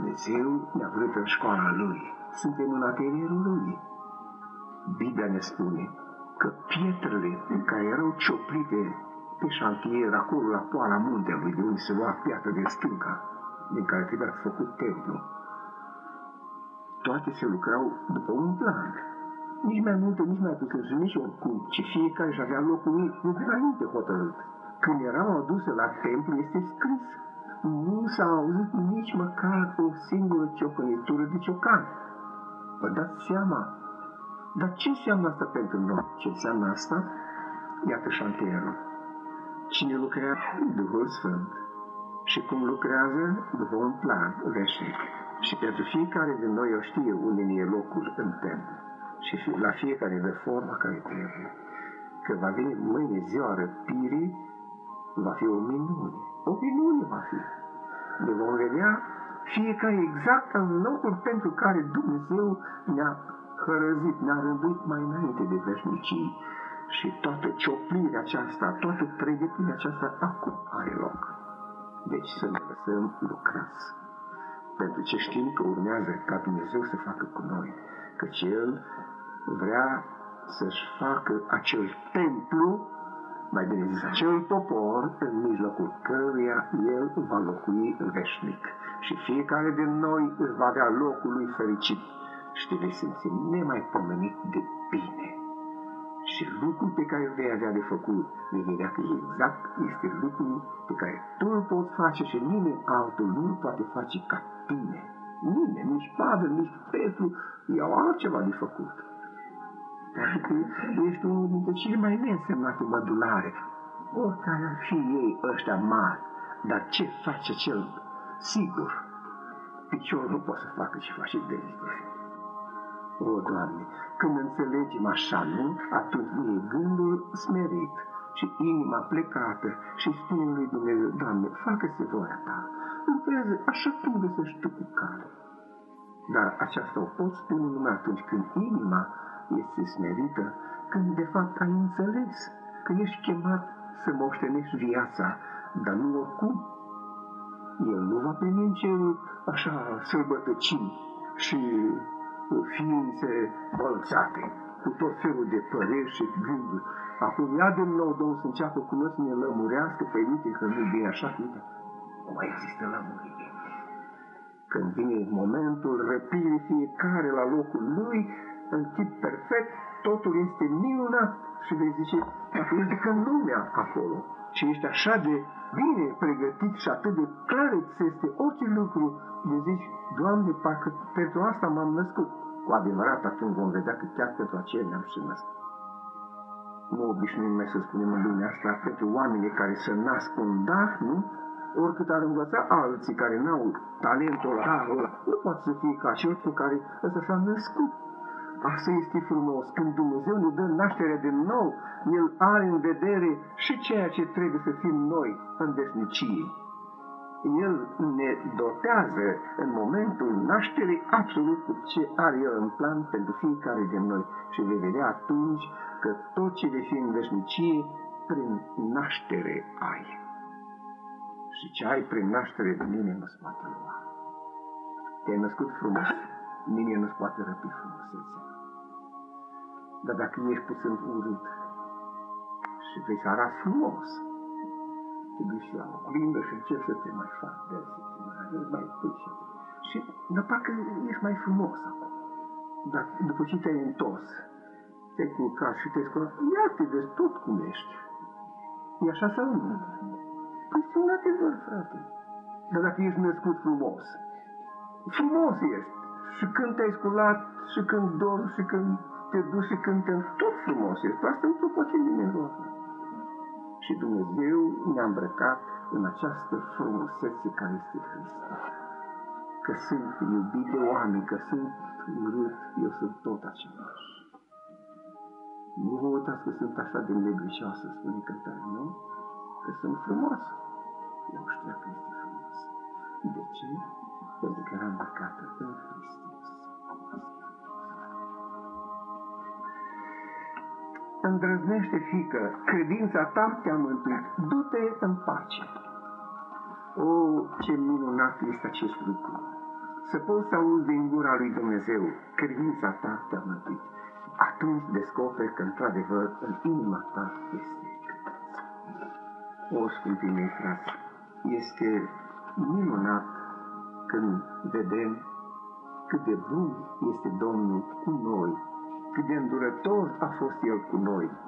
Dumnezeu ne-a vrut în școala Lui. Suntem în atelierul Lui. Biblia ne spune că pietrele care erau cioplite pe șantier, acolo la poala muntelui, de unde se lua piatră de stânca, din care trebuia făcut templu, toate se lucrau după un plan. Nici mai multe, nici mai puțin și nici oricum, ci fiecare și avea locul ei de dinainte hotărât. Când erau aduse la templu, este scris, nu s-a auzit nici măcar o singură ciocănitură de ciocan. Vă dați seama? Dar ce înseamnă asta pentru noi? Ce înseamnă asta? Iată șantierul. Cine lucrează? Duhul Sfânt. Și cum lucrează? După un plan veșnic. Și pentru fiecare din noi o știe unde ne e locul în templu. Și la fiecare de forma care trebuie. Că va veni mâine ziua răpirii, va fi o minune. O minune va fi. Ne vom vedea fiecare exact în locul pentru care Dumnezeu ne-a hărăzit, ne-a rânduit mai înainte de veșnicii. Și toată cioplirea aceasta, toată pregătirea aceasta acum are loc. Deci să ne lăsăm lucrați. Pentru ce știm că urmează ca Dumnezeu să facă cu noi. Căci El vrea să-și facă acel templu, mai bine zis, acel popor, în mijlocul căruia El va locui veșnic. Și fiecare din noi își va avea locul lui fericit și te vei simți nemaipomenit de bine. Și lucrul pe care îl vei avea de făcut, vei vedea că exact este lucrul pe care tu îl poți face și nimeni altul nu îl poate face ca tine. Nimeni, nici Pavel, nici Petru, i-au altceva de făcut. Pentru că ești unul dintre cele mai neînsemnate mădulare. Oricare ar fi ei ăștia mari, dar ce face cel sigur? Piciorul nu poate să facă ce face degetul. O, Doamne, când înțelegem așa, nu? Atunci ne e gândul smerit și inima plecată și spunem lui Dumnezeu, Doamne, facă-se voia Ta, lucrează așa cum găsești Tu cu cale. Dar aceasta o poți spune numai atunci când inima este smerită, când de fapt ai înțeles că ești chemat să moștenești viața, dar nu oricum. El nu va primi în cerul așa sălbătăcini și ființe bălțate, cu tot felul de păreri și gânduri. Acum ia din nou Domnul să înceapă cu noi să ne lămurească, pe uite că nu bine așa, uite, nu mai există lămurire. Când vine momentul răpirii fiecare la locul lui, în tip perfect, totul este minunat și vei zice, dacă ești decât lumea acolo și ești așa de bine pregătit și atât de clar ți este orice lucru, îi zici, Doamne, parcă pentru asta m-am născut. Cu adevărat, atunci vom vedea că chiar pentru aceea ne-am și născut. Nu obișnuim mai să spunem în lumea asta pentru oamenii care se nasc un dar, nu? Oricât ar învăța alții care n-au talentul ăla, nu poate să fie ca cel cu care ăsta s-a născut. Asta este frumos. Când Dumnezeu ne dă nașterea din nou, El are în vedere și ceea ce trebuie să fim noi în veșnicie. El ne dotează în momentul nașterii absolut cu ce are El în plan pentru fiecare din noi. Și vei vedea atunci că tot ce vei fi în veșnicie, prin naștere ai. Și ce ai prin naștere, nimeni nu-ți poate lua. Te-ai născut frumos, nimeni nu-ți poate răpi frumusețea. Dar dacă ești puțin urât și vrei să arăți frumos, te duci la oglindă și începi să te mai faci de să te mai arăți mai puci. Și dar parcă ești mai frumos acum. Dar după ce te-ai întors, te-ai culcat și te-ai sculat, ia te vezi tot cum ești. E așa sau nu? Păi sunt un adevăr, frate. Dar dacă ești născut frumos, frumos ești. Și când te-ai sculat, și când dormi, și când te duci, și când te tot frumos ești. Asta nu te poate nimeni lua. Și Dumnezeu ne-a îmbrăcat în această frumusețe care este Hristos. Că sunt iubit de oameni, că sunt urât, eu sunt tot același. Nu vă uitați că sunt așa de negrișoasă, spune cântare, nu? Că sunt frumoasă. Eu știu că este frumoasă. De ce? Pentru că era îmbrăcată în Hristos. Îndrăznește, fiică, credința ta te-a mântuit. Du-te în pace. O, ce minunat este acest lucru! să poți să auzi din gura lui Dumnezeu, credința ta te-a mântuit. Atunci descoperi că, într-adevăr, în inima ta este credința. O, scumpii mei frați, este minunat când vedem cât de bun este Domnul cu noi, cât de îndurător a fost El cu noi,